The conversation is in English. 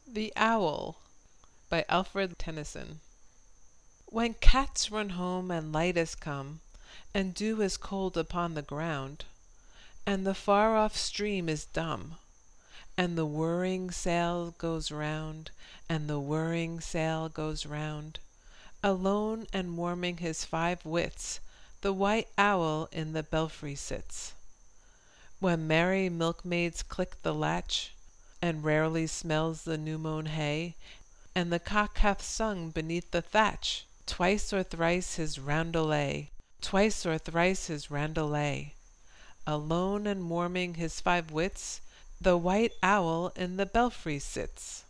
THE OWL by Alfred Tennyson. When cats run home and light is come, and dew is cold upon the ground, and the far off stream is dumb, and the whirring sail goes round, and the whirring sail goes round, alone and warming his 5 wits, the white owl in the belfry sits. When merry milkmaids click the latch, and rarely smells the new mown hay, and the cock hath sung beneath the thatch twice or thrice his roundelay, twice or thrice his roundelay, alone and warming his 5 wits, the white owl in the belfry sits.